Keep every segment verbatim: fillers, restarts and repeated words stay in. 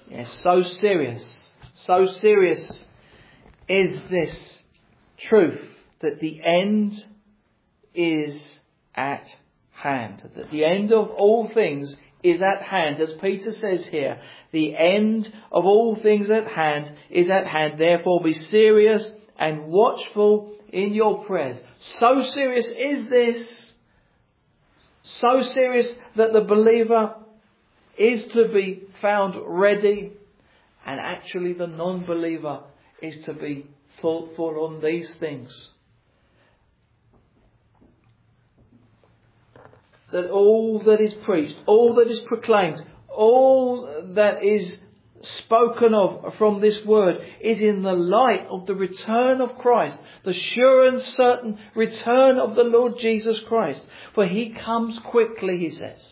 Yes, so serious, so serious is this truth that the end is at hand. That the end of all things is at hand. As Peter says here, the end of all things at hand is at hand. Therefore be serious and watchful in your prayers. So serious is this. So serious that the believer is to be found ready, and actually the non-believer is to be thoughtful on these things. That all that is preached, all that is proclaimed, all that is spoken of from this word is in the light of the return of Christ, the sure and certain return of the Lord Jesus Christ. For he comes quickly, he says.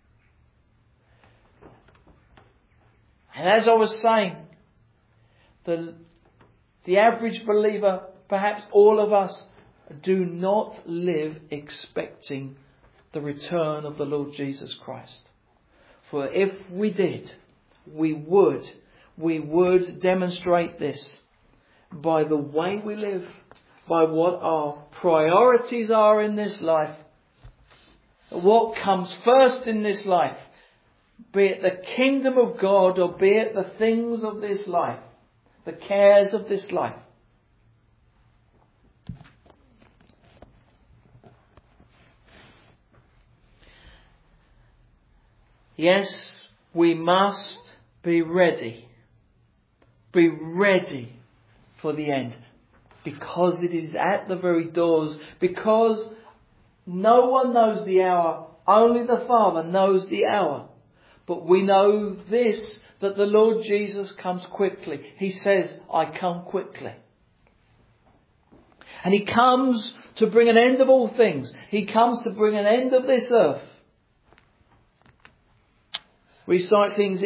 And as I was saying, the, the average believer, perhaps all of us, do not live expecting the return of the Lord Jesus Christ. For if we did, we would, we would demonstrate this by the way we live, by what our priorities are in this life, what comes first in this life, be it the kingdom of God or be it the things of this life, the cares of this life. Yes, we must be ready. Be ready for the end. Because it is at the very doors. Because no one knows the hour. Only the Father knows the hour. But we know this, that the Lord Jesus comes quickly. He says, I come quickly. And he comes to bring an end of all things. He comes to bring an end of this earth. We cite things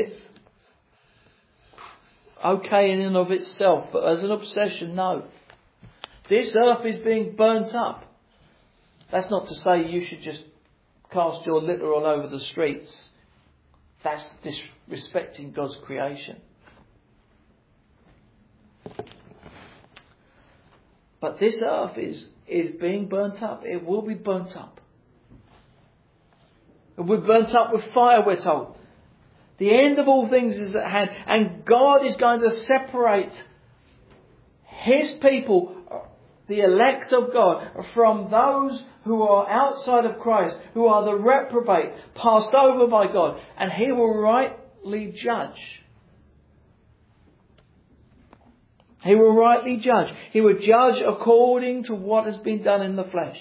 okay in and of itself, but as an obsession, no. This earth is being burnt up. That's not to say you should just cast your litter all over the streets. That's disrespecting God's creation. But this earth is, is being burnt up. It will be burnt up. It will be burnt up with fire, we're told. The end of all things is at hand, and God is going to separate His people, the elect of God, from those who are outside of Christ, who are the reprobate, passed over by God, and He will rightly judge. He will rightly judge. He will judge according to what has been done in the flesh.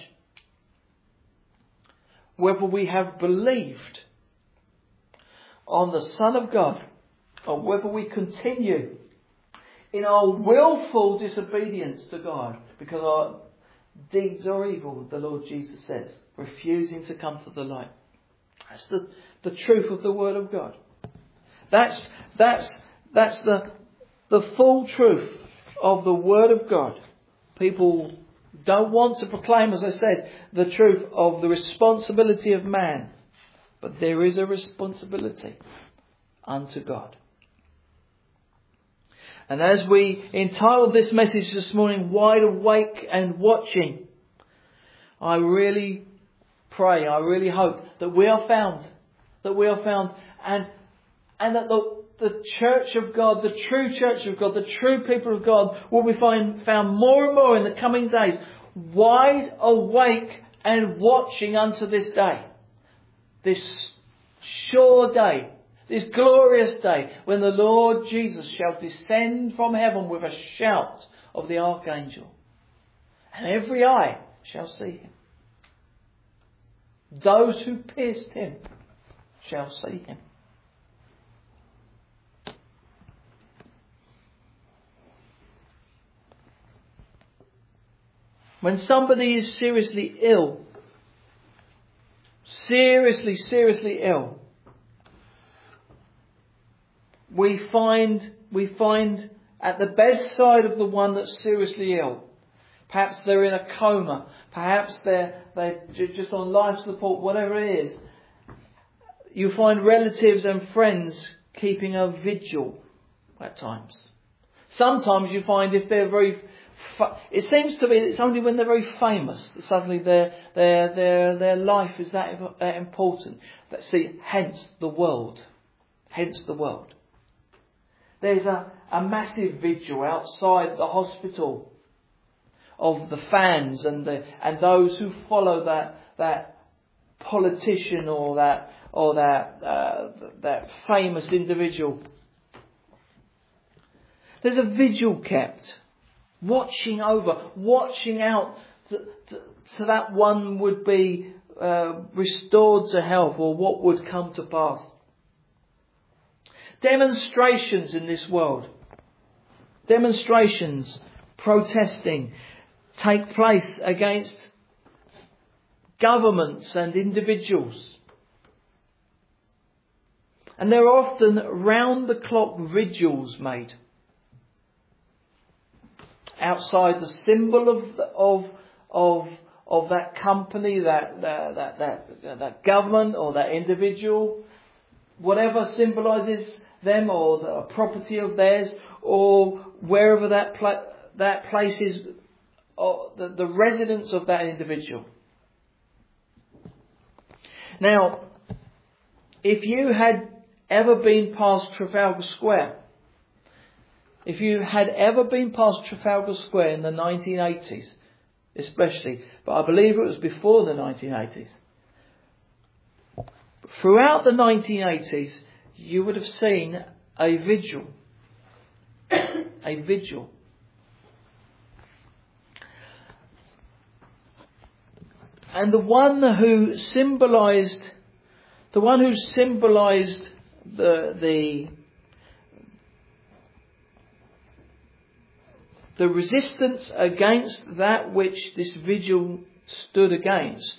Whether we have believed on the Son of God, or whether we continue in our willful disobedience to God, because our deeds are evil, the Lord Jesus says, refusing to come to the light. That's the, the truth of the Word of God. That's, that's, that's the, the full truth of the Word of God. People don't want to proclaim, as I said, the truth of the responsibility of man. But there is a responsibility unto God. And as we entitled this message this morning, Wide Awake and Watching, I really pray, I really hope that we are found, that we are found, and and that the, the church of God, the true church of God, the true people of God will be find, found more and more in the coming days, wide awake and watching unto this day. This sure day, this glorious day, when the Lord Jesus shall descend from heaven with a shout of the archangel, and every eye shall see Him. Those who pierced Him shall see Him. When somebody is seriously ill, seriously, seriously ill, we find, we find at the bedside of the one that's seriously ill, perhaps they're in a coma, perhaps they're, they're just on life support, whatever it is, you find relatives and friends keeping a vigil at times. Sometimes you find if they're very, fa- it seems to be it's only when they're very famous that suddenly their their their their life is that, that important. That see, hence the world, hence the world. There's a, a massive vigil outside the hospital of the fans and the and those who follow that that politician or that or that uh, that famous individual. There's a vigil kept, watching over, watching out to, to, so that one would be uh, restored to health or what would come to pass. Demonstrations in this world, demonstrations, protesting, take place against governments and individuals. And there are often round-the-clock vigils made outside the symbol of of of of that company, that that that that, that government or that individual, whatever symbolises them or the property of theirs, or wherever that pla- that place is, or the, the residence of that individual. Now, if you had ever been past Trafalgar Square, if you had ever been past Trafalgar Square in the nineteen eighties, especially, but I believe it was before the nineteen eighties. Throughout the nineteen eighties, you would have seen a vigil. A vigil. And the one who symbolised, the one who symbolised the the the resistance against that which this vigil stood against.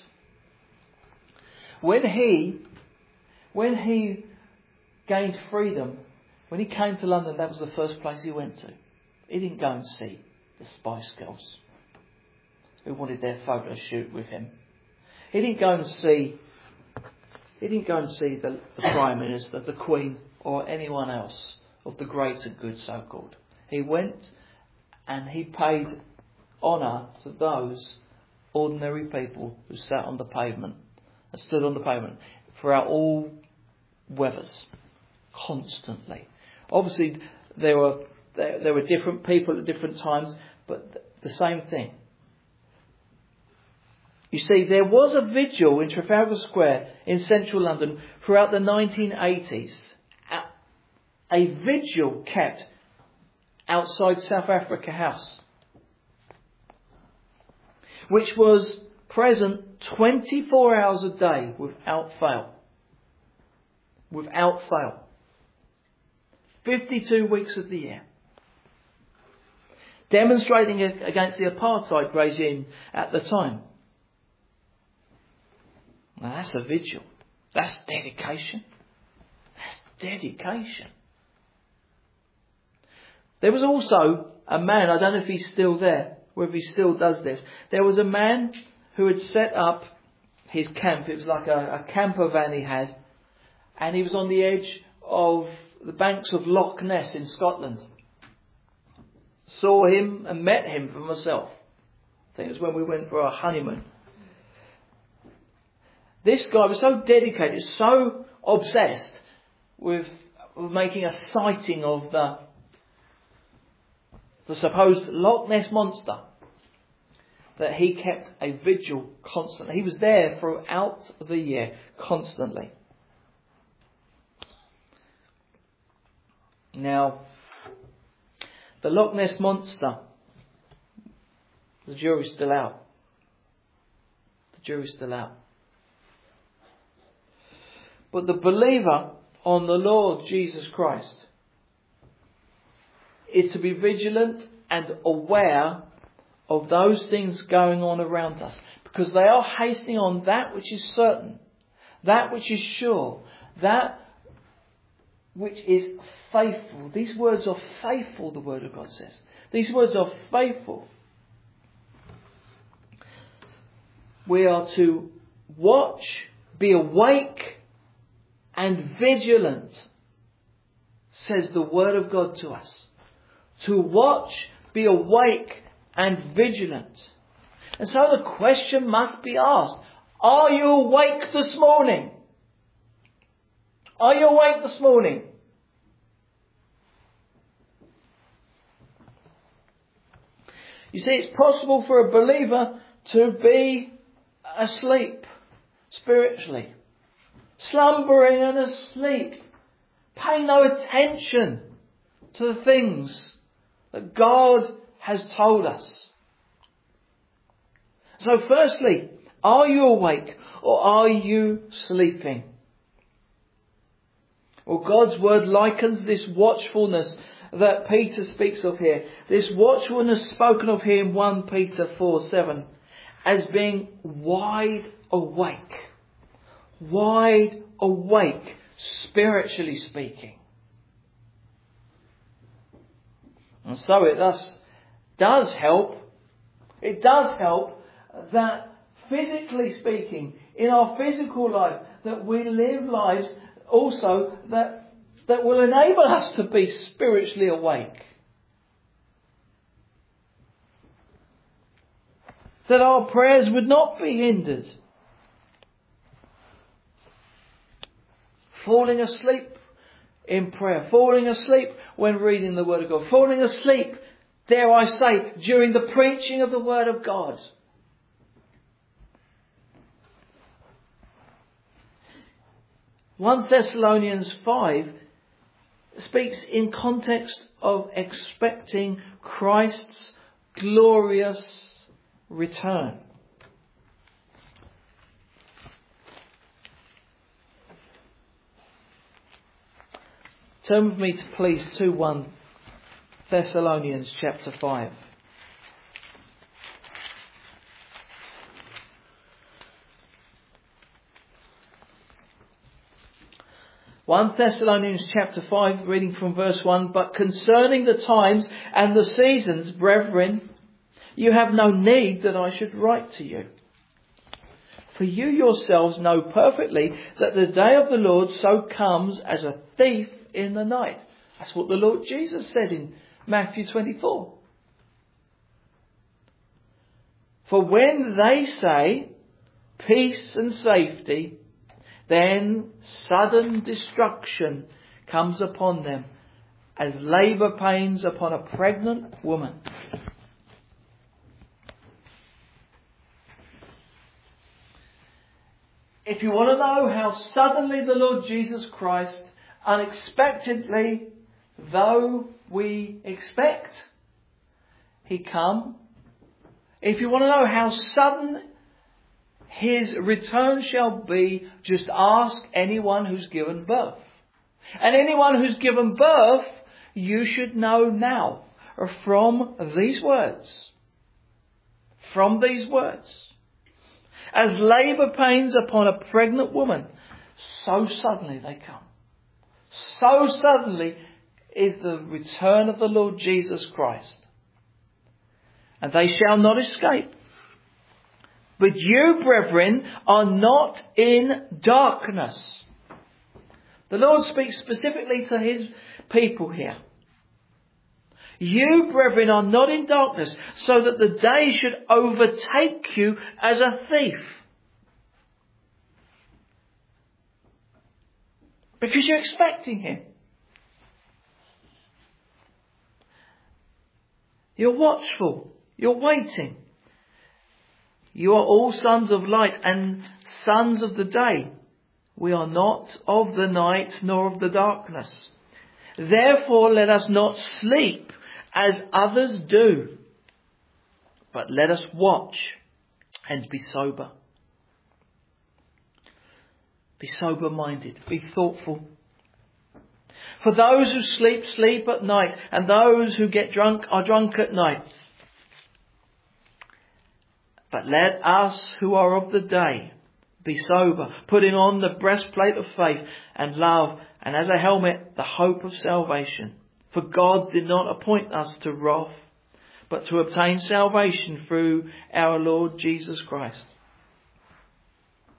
When he, when he gained freedom, when he came to London, that was the first place he went to. He didn't go and see the Spice Girls who wanted their photo shoot with him. He didn't go and see, he didn't go and see the, the Prime Minister, the Queen, or anyone else of the greater good, so-called. He went and he paid honour to those ordinary people who sat on the pavement and stood on the pavement throughout all weathers, constantly. Obviously, there were there, there were different people at different times, but the same thing. You see, there was a vigil in Trafalgar Square in central London throughout the nineteen eighties. A vigil kept outside South Africa House, which was present twenty-four hours a day without fail. Without fail. fifty-two weeks of the year. Demonstrating against the apartheid regime at the time. Now that's a vigil. That's dedication. That's dedication. There was also a man, I don't know if he's still there, or if he still does this. There was a man who had set up his camp. It was like a, a camper van he had. And he was on the edge of the banks of Loch Ness in Scotland. Saw him and met him for myself. I think it was when we went for our honeymoon. This guy was so dedicated, so obsessed with, with making a sighting of the, the supposed Loch Ness monster, that he kept a vigil constantly. He was there throughout the year, constantly. Now, the Loch Ness monster, the jury's still out. The jury's still out. But the believer on the Lord Jesus Christ is to be vigilant and aware of those things going on around us, because they are hastening on that which is certain, that which is sure, that which is faithful. These words are faithful, the Word of God says. These words are faithful. We are to watch, be awake and vigilant, says the Word of God to us. To watch, be awake and vigilant. And so the question must be asked, are you awake this morning? Are you awake this morning? You see, it's possible for a believer to be asleep spiritually, slumbering and asleep, paying no attention to the things that God has told us. So firstly, are you awake or are you sleeping? Well, God's word likens this watchfulness that Peter speaks of here, this watchfulness spoken of here in First Peter four seven, as being wide awake. Wide awake, spiritually speaking. And so it thus does help, it does help that physically speaking, in our physical life, that we live lives also that that will enable us to be spiritually awake. That our prayers would not be hindered. Falling asleep in prayer, falling asleep when reading the Word of God, falling asleep, dare I say, during the preaching of the Word of God. First Thessalonians five speaks in context of expecting Christ's glorious return. Turn with me to please to First Thessalonians chapter five. First Thessalonians chapter five, reading from verse one, but concerning the times and the seasons, brethren, you have no need that I should write to you. For you yourselves know perfectly that the day of the Lord so comes as a thief in the night. That's what the Lord Jesus said in Matthew twenty-four. For when they say peace and safety, then sudden destruction comes upon them as labour pains upon a pregnant woman. If you want to know how suddenly the Lord Jesus Christ, unexpectedly, though we expect, He come. If you want to know how sudden His return shall be, just ask anyone who's given birth. And anyone who's given birth, you should know now from these words. From these words. As labour pains upon a pregnant woman, so suddenly they come. So suddenly is the return of the Lord Jesus Christ. And they shall not escape. But you, brethren, are not in darkness. The Lord speaks specifically to His people here. You, brethren, are not in darkness, so that the day should overtake you as a thief. Because you're expecting Him. You're watchful. You're waiting. You are all sons of light and sons of the day. We are not of the night nor of the darkness. Therefore let us not sleep as others do, but let us watch and be sober. Be sober-minded. Be thoughtful. For those who sleep, sleep at night, and those who get drunk are drunk at night. But let us who are of the day be sober, putting on the breastplate of faith and love, and as a helmet, the hope of salvation. For God did not appoint us to wrath, but to obtain salvation through our Lord Jesus Christ.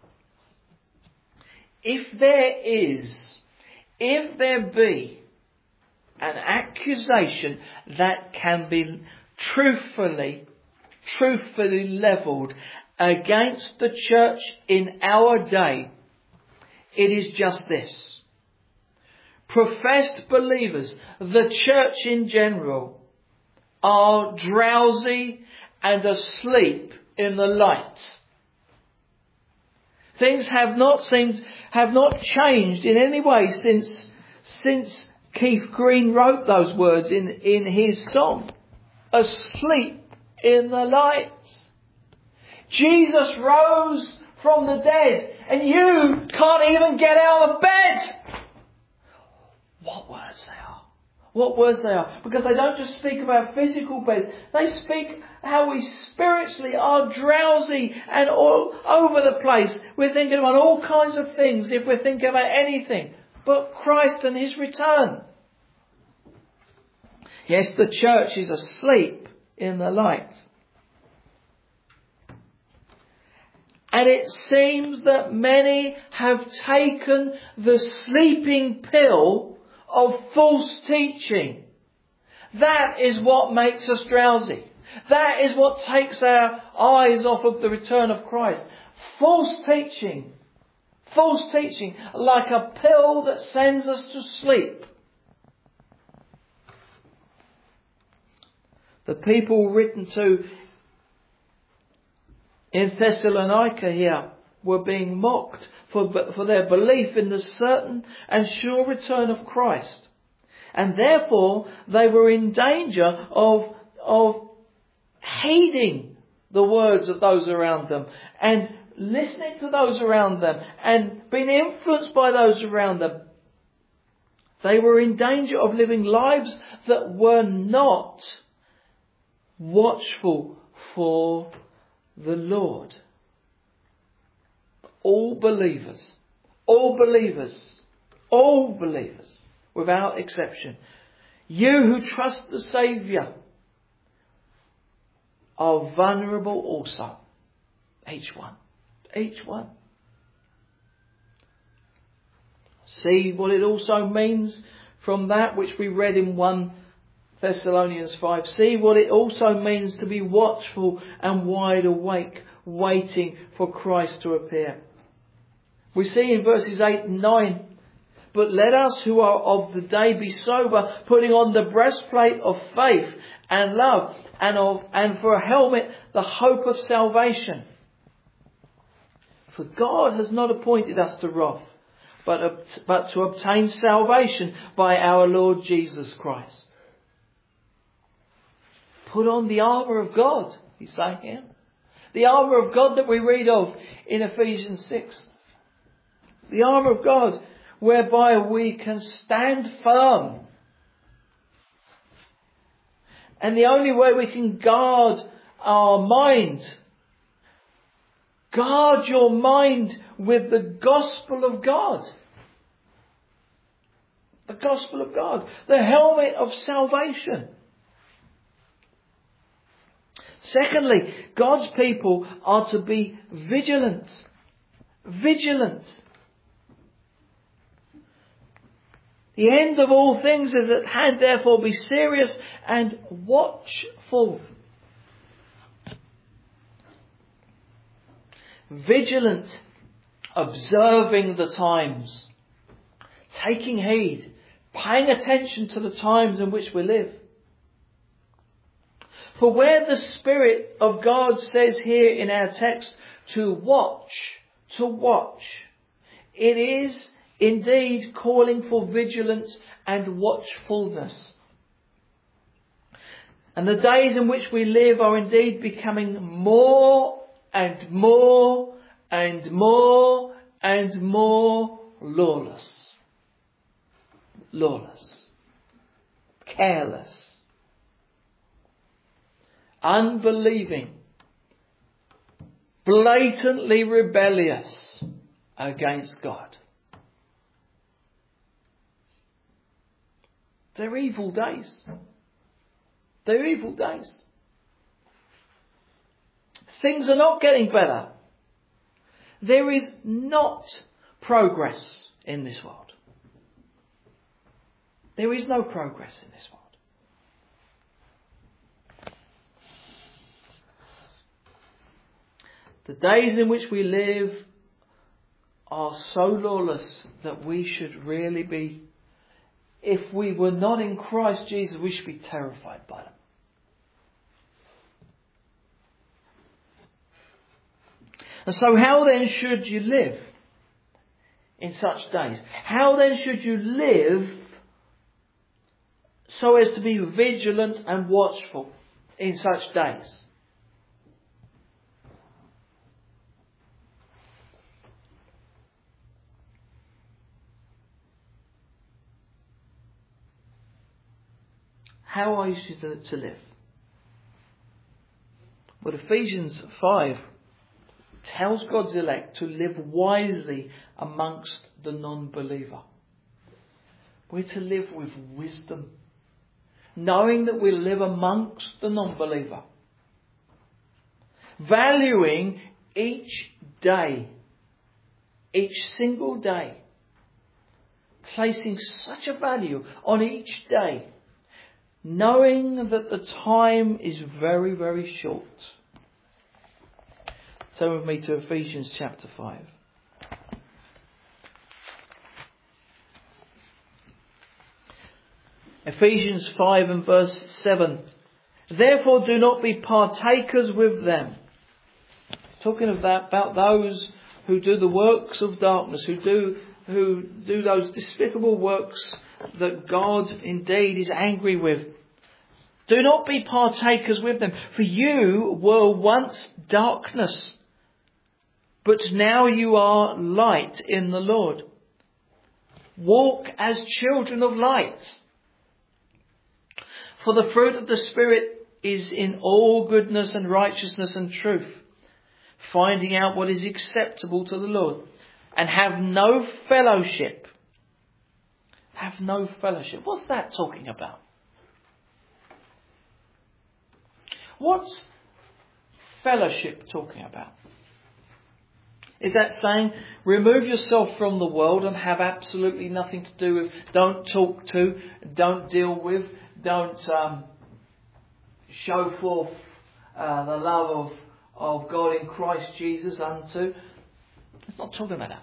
If there is, if there be an accusation that can be truthfully, truthfully levelled against the church in our day, it is just this. Professed believers, the church in general, are drowsy and asleep in the light. Things have not seemed, have not changed in any way since, since Keith Green wrote those words in, in his song. Asleep in the light. Jesus rose from the dead and you can't even get out of bed. What words they are. What words they are. Because they don't just speak about physical beds. They speak how we spiritually are drowsy and all over the place. We're thinking about all kinds of things if we're thinking about anything but Christ and His return. Yes, the church is asleep in the light. And it seems that many have taken the sleeping pill of false teaching. That is what makes us drowsy. That is what takes our eyes off of the return of Christ. False teaching. False teaching, like a pill that sends us to sleep. The people written to in Thessalonica here were being mocked for, for their belief in the certain and sure return of Christ. And therefore they were in danger of, of heeding the words of those around them and listening to those around them and being influenced by those around them. They were in danger of living lives that were not watchful for the Lord. All believers, all believers, all believers, without exception, you who trust the Saviour are vulnerable also. Each one. Each one. See what it also means from that which we read in First Thessalonians five. See what it also means to be watchful and wide awake, waiting for Christ to appear. We see in verses eight and nine, but let us who are of the day be sober, putting on the breastplate of faith and love, and of and for a helmet the hope of salvation. For God has not appointed us to wrath, but, but to obtain salvation by our Lord Jesus Christ. Put on the armour of God, he's saying here. The armour of God that we read of in Ephesians six. The armour of God whereby we can stand firm. And the only way we can guard our mind, guard your mind with the gospel of God. The gospel of God. The helmet of salvation. Secondly, God's people are to be vigilant. Vigilant. The end of all things is at hand, therefore be serious and watchful. Vigilant, observing the times, taking heed, paying attention to the times in which we live. For where the Spirit of God says here in our text to watch, to watch, it is indeed calling for vigilance and watchfulness. And the days in which we live are indeed becoming more and more and more and more lawless. Lawless. Careless. Unbelieving. Blatantly rebellious against God. They're evil days. They're evil days. Things are not getting better. There is not progress in this world. There is no progress in this world. The days in which we live are so lawless that we should really be, if we were not in Christ Jesus, we should be terrified by them. And so how then should you live in such days? How then should you live so as to be vigilant and watchful in such days? How are you to, to live? Well, Ephesians five tells God's elect to live wisely amongst the non-believer. We're to live with wisdom, knowing that we live amongst the non-believer, valuing each day, each single day, placing such a value on each day, knowing that the time is very, very short. Turn with me to Ephesians chapter five. Ephesians five and verse seven. Therefore do not be partakers with them. Talking of that, about those who do the works of darkness, who do who do those despicable works that God indeed is angry with. Do not be partakers with them, for you were once darkness, but now you are light in the Lord. Walk as children of light. For the fruit of the Spirit is in all goodness and righteousness and truth, finding out what is acceptable to the Lord, and have no fellowship. Have no fellowship. What's that talking about? What's fellowship talking about? Is that saying remove yourself from the world and have absolutely nothing to do with, don't talk to, don't deal with, don't um, show forth uh, the love of, of God in Christ Jesus unto? It's not talking about that.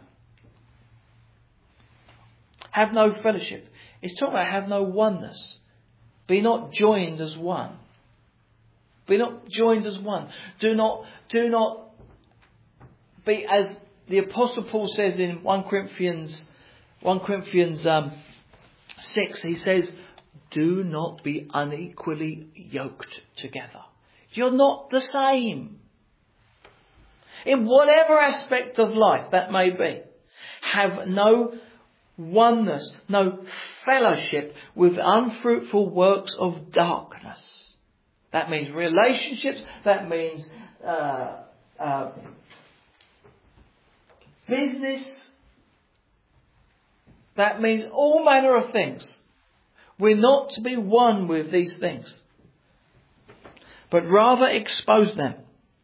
Have no fellowship. It's talking about have no oneness. Be not joined as one. Be not joined as one. Do not, do not be, as the Apostle Paul says in First Corinthians, First Corinthians um, six, he says, do not be unequally yoked together. You're not the same. In whatever aspect of life that may be, have no oneness, no fellowship with unfruitful works of darkness. That means relationships, that means uh, uh, business, that means all manner of things. We're not to be one with these things, but rather expose them.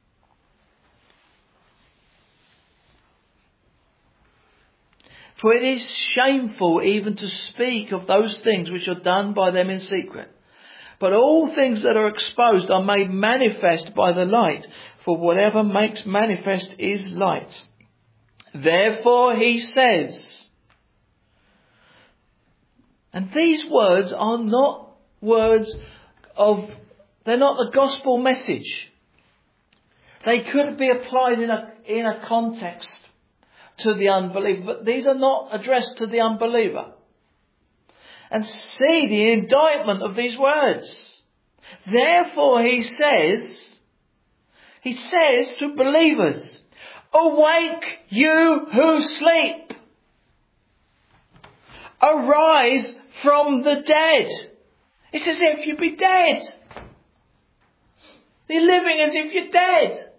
For it is shameful even to speak of those things which are done by them in secret. But all things that are exposed are made manifest by the light, for whatever makes manifest is light. Therefore he says, and these words are not words of, they're not the gospel message. They could be applied in a, in a context to the unbeliever, but these are not addressed to the unbeliever. And see the indictment of these words. Therefore he says, he says to believers, awake you who sleep. Arise from the dead. It's as if you'd be dead. You're living as if you're dead.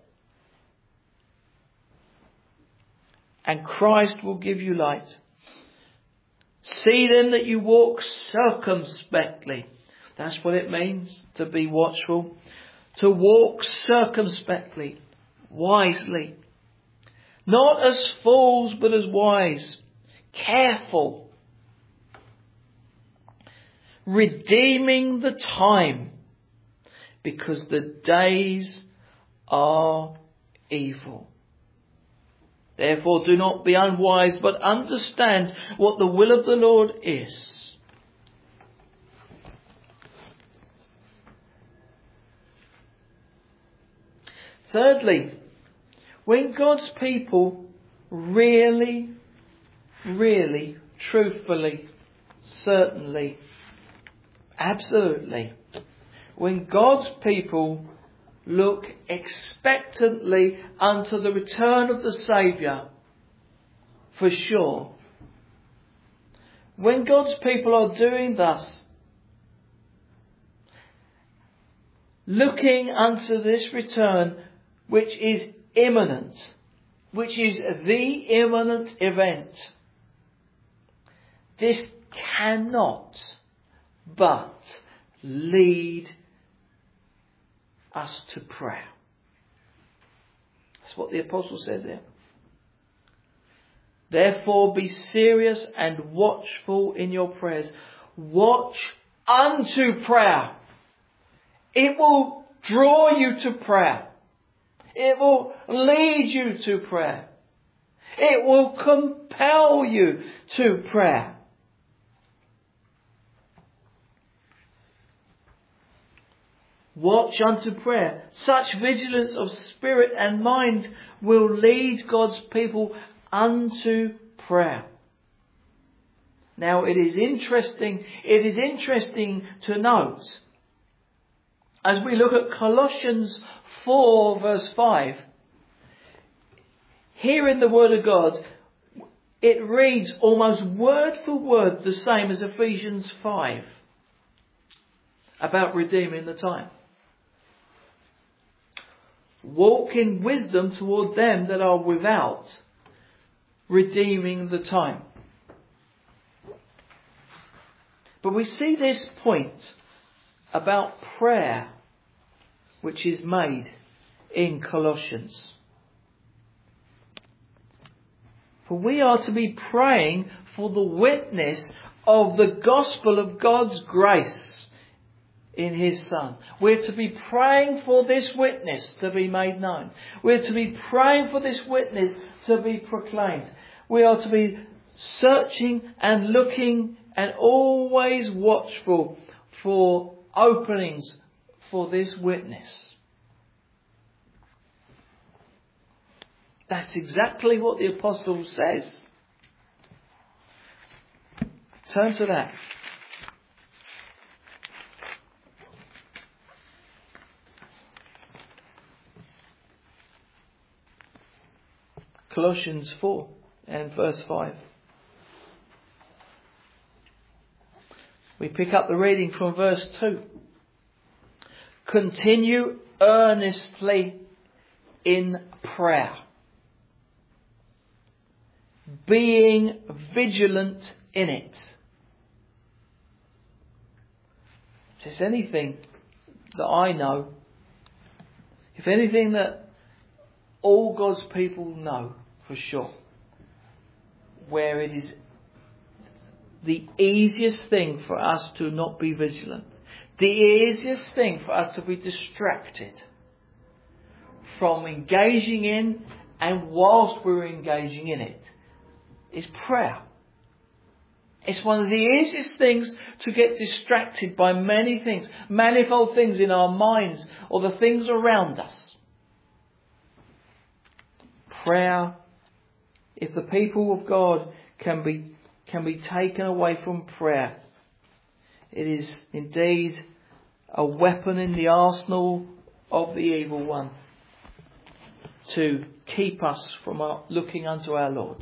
And Christ will give you light. See then that you walk circumspectly. That's what it means to be watchful. To walk circumspectly, wisely. Not as fools, but as wise. Careful. redeeming the time, because the days are evil. Therefore do not be unwise, but understand what the will of the Lord is. Thirdly, when God's people really, really, truthfully, certainly, absolutely, when God's people look expectantly unto the return of the Saviour, for sure, when God's people are doing thus, looking unto this return, which is imminent, which is the imminent event, this cannot but lead us to prayer. That's what the apostle says there. Therefore be serious and watchful in your prayers. Watch unto prayer. It will draw you to prayer. It will lead you to prayer. It will compel you to prayer. Watch unto prayer. Such vigilance of spirit and mind will lead God's people unto prayer. Now it is interesting, it is interesting to note, as we look at Colossians four verse five, here in the Word of God, it reads almost word for word the same as Ephesians five about redeeming the time. Walk in wisdom toward them that are without, redeeming the time. But we see this point about prayer which is made in Colossians. For we are to be praying for the witness of the gospel of God's grace in His Son. We're to be praying for this witness to be made known. We're to be praying for this witness to be proclaimed. We are to be searching and looking and always watchful for openings for this witness. That's exactly what the apostle says. Turn to that. Colossians four and verse five. We pick up the reading from verse two. Continue earnestly in prayer, being vigilant in it. If there's anything that I know, if anything that all God's people know for sure, where it is the easiest thing for us to not be vigilant, the easiest thing for us to be distracted from engaging in, and whilst we're engaging in it, is prayer. It's one of the easiest things to get distracted by many things, manifold things in our minds or the things around us. Prayer, if the people of God can be can be taken away from prayer, it is indeed a weapon in the arsenal of the evil one to keep us from our, looking unto our Lord.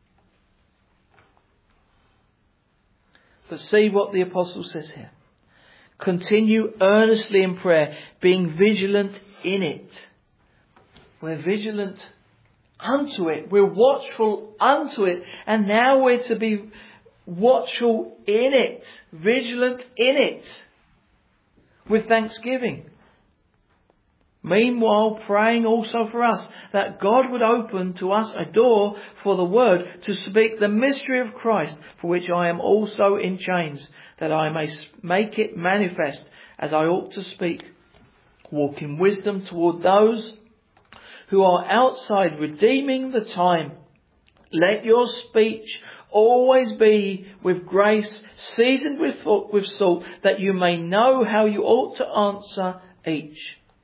But see what the apostle says here. Continue earnestly in prayer, being vigilant in it. We're vigilant unto it. We're watchful unto it. And now we're to be watchful in it. Vigilant in it. With thanksgiving. Meanwhile, praying also for us, that God would open to us a door for the word to speak the mystery of Christ, for which I am also in chains, that I may make it manifest as I ought to speak. Walk in wisdom toward those who are outside, redeeming the time. Let your speech always be with grace, seasoned with, with salt, that you may know how you ought to answer each.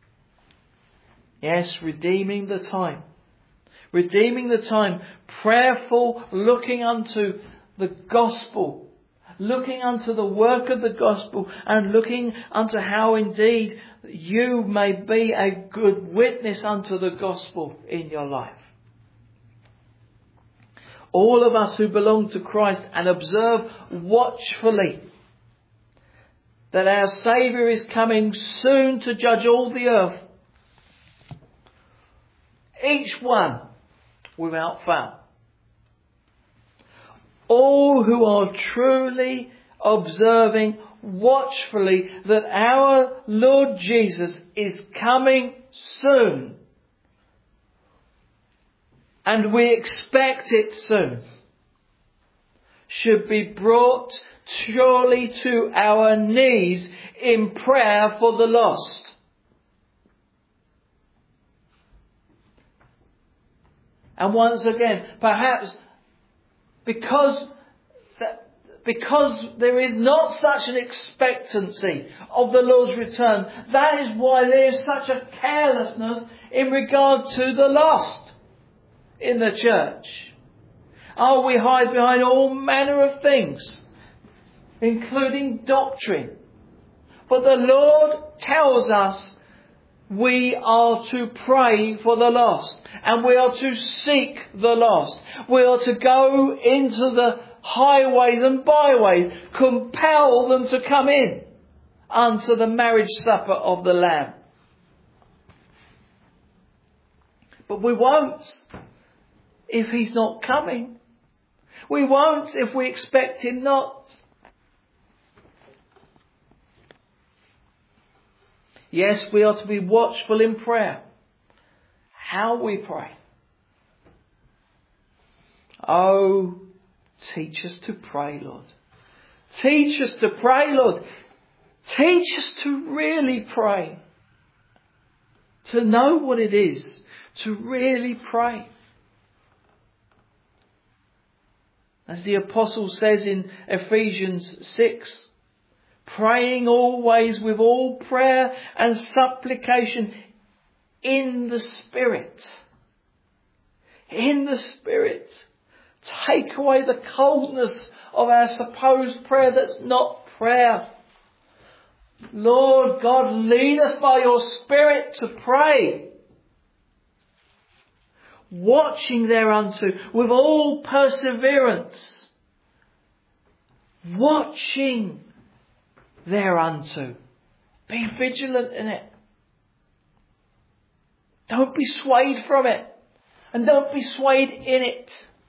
Yes, redeeming the time. Redeeming the time. Prayerful, looking unto the gospel. Looking unto the work of the gospel, and looking unto how indeed you may be a good witness unto the gospel in your life. All of us who belong to Christ and observe watchfully that our Saviour is coming soon to judge all the earth. Each one without fail. All who are truly observing watchfully that our Lord Jesus is coming soon. And we expect it soon. Should be brought surely to our knees in prayer for the lost. And once again, perhaps because that, because there is not such an expectancy of the Lord's return, that is why there is such a carelessness in regard to the lost in the church. Oh, we hide behind all manner of things, including doctrine. But the Lord tells us we are to pray for the lost, and we are to seek the lost. We are to go into the highways and byways, compel them to come in unto the marriage supper of the Lamb. But we won't if He's not coming. We won't if we expect Him not. Yes, we are to be watchful in prayer. How we pray. Oh, teach us to pray, Lord. Teach us to pray, Lord. Teach us to really pray. To know what it is to really pray. As the apostle says in Ephesians six, praying always with all prayer and supplication in the Spirit. In the Spirit. Take away the coldness of our supposed prayer that's not prayer. Lord God, lead us by your Spirit to pray. Watching thereunto with all perseverance. Watching thereunto. Be vigilant in it. Don't be swayed from it. And don't be swayed in it.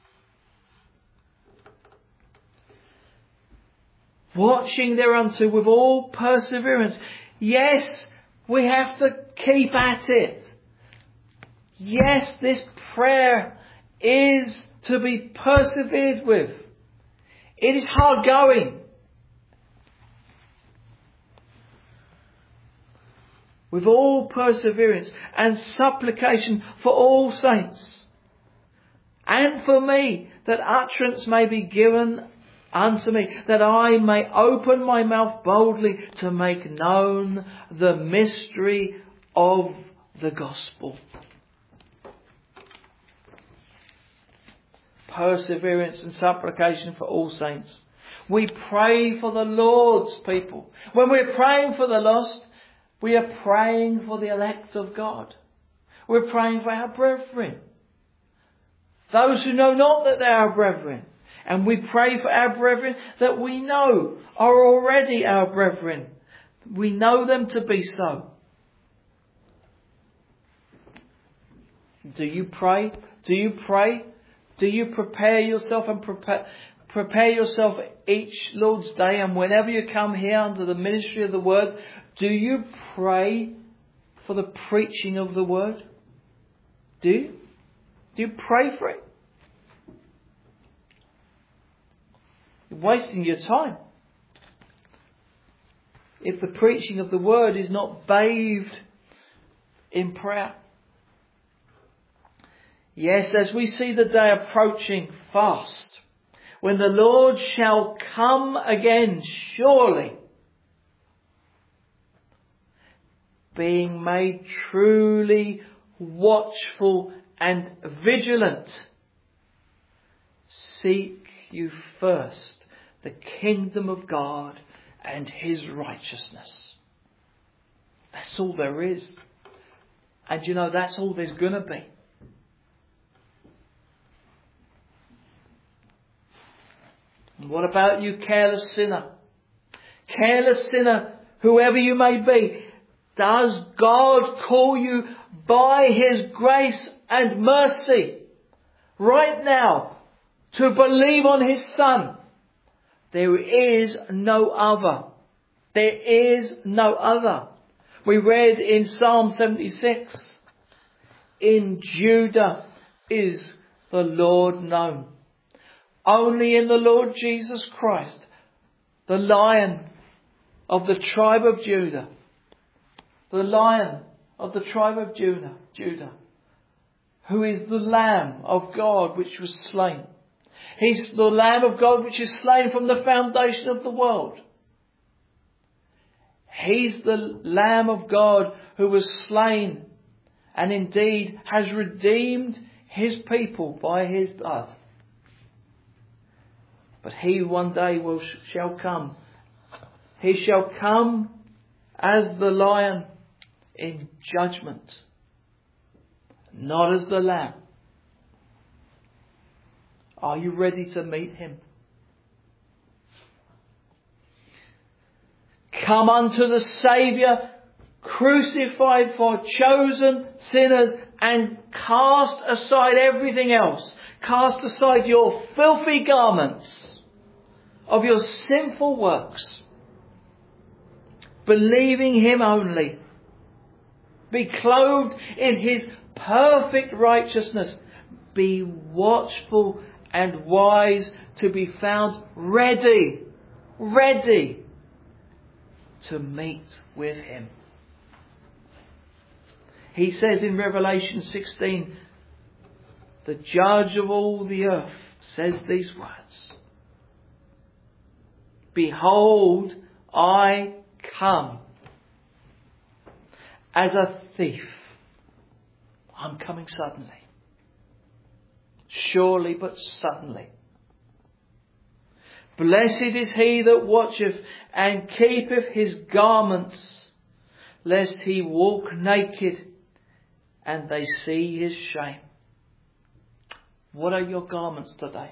Watching thereunto with all perseverance. Yes, we have to keep at it. Yes, this prayer is to be persevered with. It is hard going. With all perseverance and supplication for all saints, and for me, that utterance may be given unto me, that I may open my mouth boldly to make known the mystery of the gospel. Perseverance and supplication for all saints. We pray for the Lord's people. When we're praying for the lost, we are praying for the elect of God. We're praying for our brethren. Those who know not that they are brethren. And we pray for our brethren that we know are already our brethren. We know them to be so. Do you pray? Do you pray? Do you prepare yourself and prepare, prepare yourself each Lord's Day, and whenever you come here under the ministry of the Word, do you pray for the preaching of the word? Do you? Do you pray for it? You're wasting your time if the preaching of the word is not bathed in prayer. Yes, as we see the day approaching fast, when the Lord shall come again, surely, being made truly watchful and vigilant, seek you first the kingdom of God and His righteousness. That's all there is. And you know, that's all there's going to be. And what about you, careless sinner? Careless sinner, whoever you may be, does God call you by His grace and mercy right now to believe on His Son? There is no other. There is no other. We read in Psalm seventy-six, in Judah is the Lord known. Only in the Lord Jesus Christ, the Lion of the tribe of Judah, the Lion of the tribe of Judah, Judah, who is the Lamb of God which was slain. He's the Lamb of God which is slain from the foundation of the world. He's the Lamb of God who was slain and indeed has redeemed His people by His blood. But He one day will shall come. He shall come as the Lion in judgment, not as the Lamb. Are you ready to meet Him? Come unto the Saviour, crucified for chosen sinners, and cast aside everything else. Cast aside your filthy garments of your sinful works, believing Him only. Be clothed in His perfect righteousness. Be watchful and wise to be found ready, ready to meet with Him. He says in Revelation sixteen, the judge of all the earth says these words: Behold, I come as a thief. I'm coming suddenly. Surely, but suddenly. Blessed is he that watcheth and keepeth his garments, lest he walk naked and they see his shame. What are your garments today?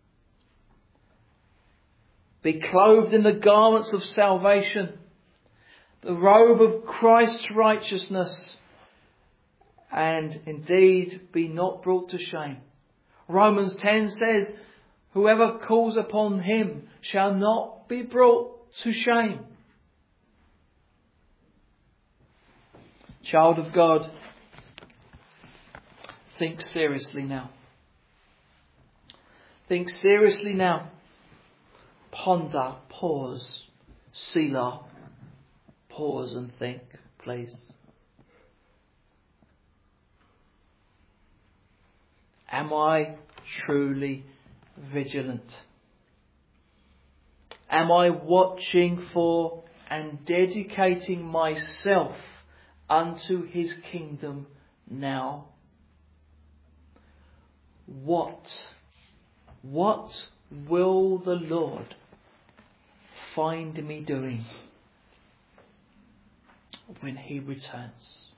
Be clothed in the garments of salvation, the robe of Christ's righteousness, and indeed be not brought to shame. Romans ten says, whoever calls upon Him shall not be brought to shame. Child of God, think seriously now. Think seriously now. Ponder, pause, Selah. Pause and think, please. Am I truly vigilant? Am I watching for and dedicating myself unto His kingdom now? What, what will the Lord find me doing when He returns?